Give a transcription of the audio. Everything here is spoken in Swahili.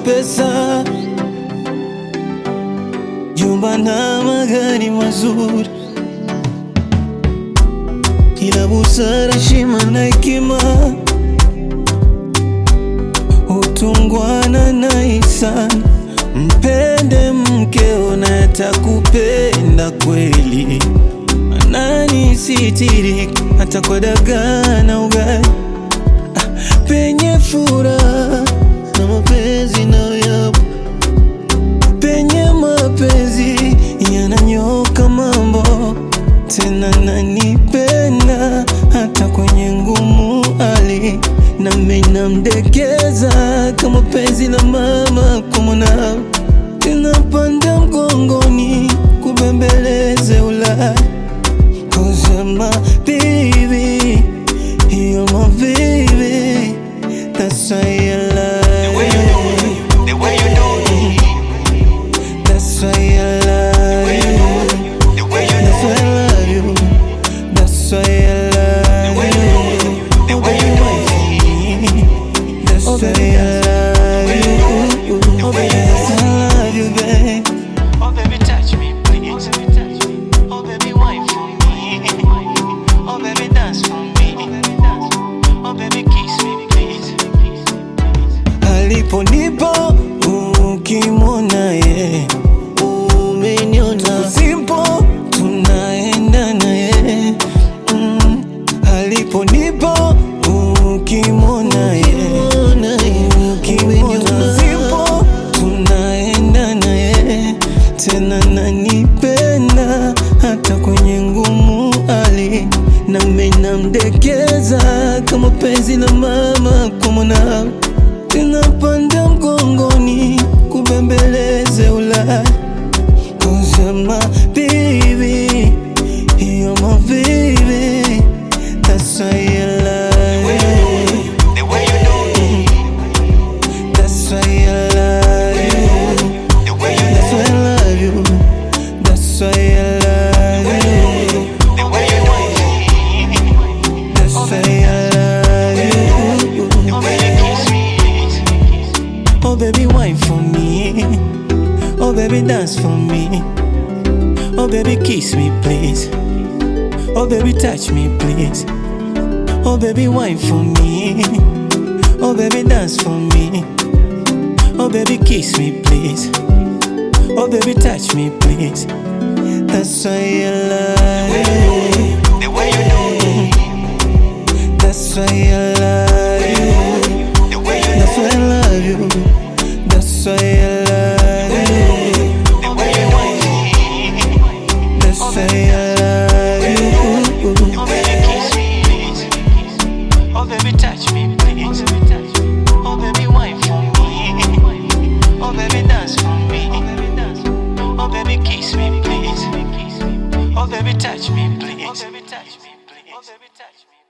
pesa, jumba na magari mazuri, ila busara, heshima na hekima, utungwana na ihsani. Mpende mkeo na atakupenda kweli, nani sitiri hata kwa dagaa na ugali. Penye furaha na mapenzi na yapo, penye mapenzi yananyoka mambo. Tena nanipenda hata kwenye ngumu hali, na mimi namdekeza kama penzi la mama kwa mwanao. Ninapanda mgongoni kubembeleze ulai, 'cause you're my baby, you're my baby. That's why I love you. The way you do it. That's why I love you. The way you That's why I love you. That's why I love you. The way you do it. That's why I love you. The way you That's why I love you, babe. Oh baby, touch me, please. Oh baby, wine for me. Oh baby, dance for me. Oh baby, kiss me, please. Aliponipo ukimwona ye, umeniona. Simpo tunaenda naye. Aliponipo ukimwona ye, ukimwona. Simpo tunaenda naye. Tena nanipenda hata kwenye ngumu hali, na mimi namdekeza kama penzi la mama kwa mwanao. Ninapanda mgongoni kubembeleze ulai, 'cause you're my baby, you're my baby. That's why I love you. The way you do it. That's why I love you. The way you That's why I love you. That's why I love you. The way you do it. That's why I love you. The way you kiss me, please. Oh baby, wine for me. Oh baby, dance for me. Oh baby, kiss me please. Oh baby, touch me please. Oh baby, wine for me. Oh baby, dance for me. Oh baby, kiss me please. Oh baby, touch me please. That's why I love you. The way you do it. That's why I love you. The way you That's why I love you. That's why I love you. The way you do it. That's why I love you. Oh baby, kiss me, please. Oh baby, touch me, please. Oh baby, wine for me. Oh baby, dance for me. Oh baby, kiss me, please. Oh baby, touch me, please. Oh baby, touch me, please. Oh baby, touch me.